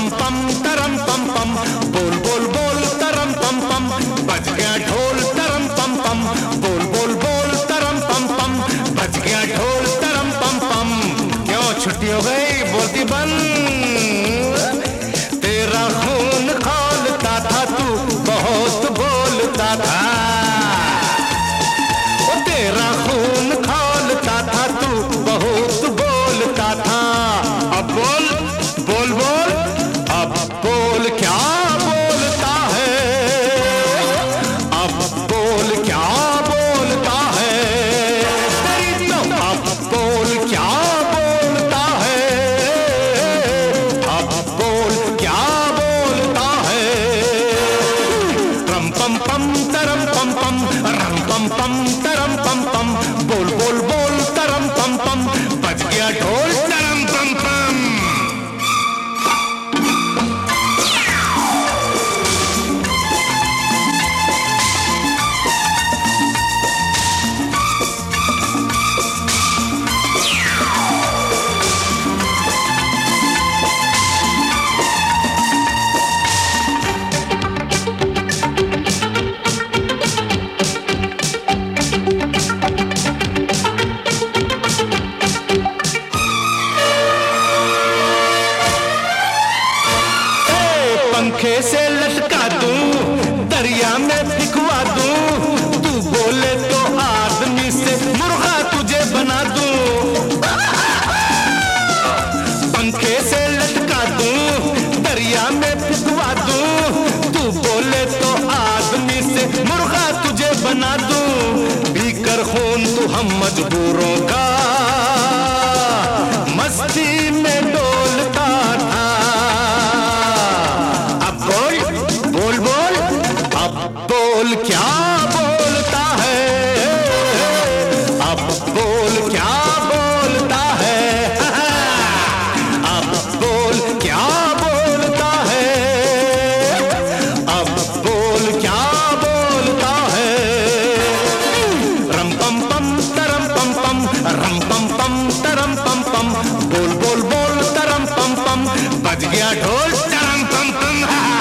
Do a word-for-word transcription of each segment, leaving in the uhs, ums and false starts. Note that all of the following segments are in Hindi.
पम पम तरम पम पम, बोल बोल बोल तरम पम पम, बज गया ढोल तरम पम पम, बोल बोल बोल तरम पम पम, बज गया ढोल तरम पम पम। क्यों छुट्टी हो गई, बोलती बंद। तेरा खून खौलता था, तू बहुत बोलता था, ओ तेरा खून खौलता था, तू बहुत बोलता था। अब बोल बोल बोल, अब बोल क्या बोलता है, अब बोल क्या बोलता है, तेरी तो अब बोल क्या बोलता है, अब बोल क्या बोलता है। रम पम पम तरम पम पम, रम पम पम तरम पम पम, बोल बोल बोल तरम पम पम, बज गया ढोल तरम पम पम। पंखे से लटका दूं, दरिया में फिकवा दूं, तू बोले तो आदमी से मुर्गा तुझे बना दूं। पंखे से लटका दूं, दरिया में फिकवा दूं, तू बोले तो आदमी से मुर्गा तुझे बना दूं। पीकर खून तू हम मजबूरों का मस्ती में डोलता था। बोल क्या बोलता है, अब बोल क्या बोलता है, अब बोल क्या बोलता है, अब बोल क्या बोलता है। रम पम पम तरम पम पम, रम पम पम तरम पम पम, बोल बोल बोल तरम पम पम, बज गया ढोल तरम पम पम।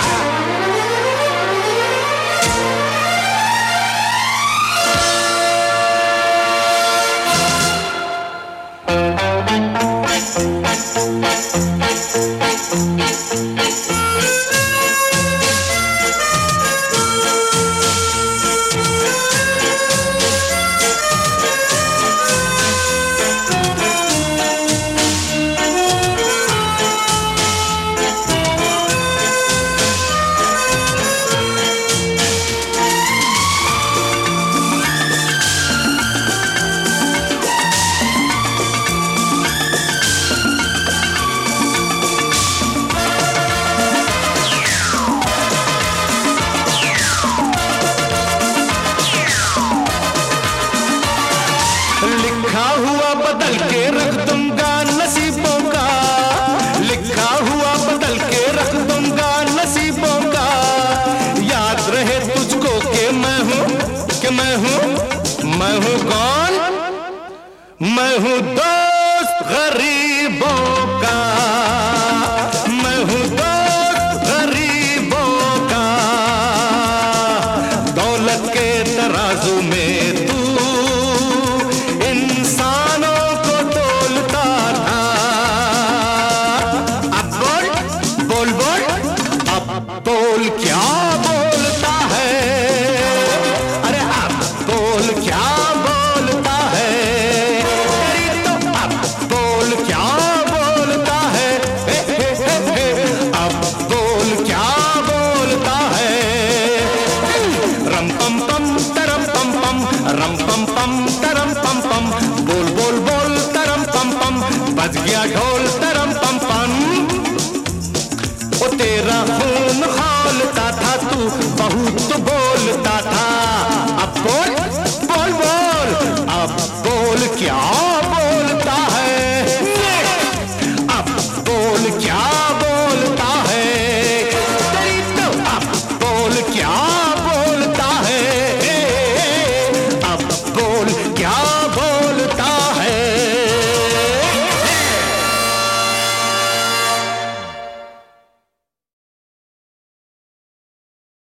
लिखा हुआ बदल के रख दूंगा नसीबों का, लिखा हुआ बदल के रख दूंगा नसीबों का। याद रहे तुझको कि मैं हूँ, कि मैं हूँ, मैं हूँ कौन, मैं हूँ दोस्त गरीबों का, मैं हूँ दोस्त गरीबों का। दौलत के तराजू में तू इंसानों को तोलता था। अब बोल बोल बोल, अब बोल क्या बोलता है, अरे अब बोल क्या बोलता है, तेरी तो अब बोल क्या बोलता है, हे हे हे हे, अब बोल क्या बोलता है। रम पम पम तरम पम पम, रम पम पम तरम पम पम, बोल बोल बोल तरम पम पम, बज गया ढोल तरम पम पम। ओ तेरा खून खौलता था, तू बहुत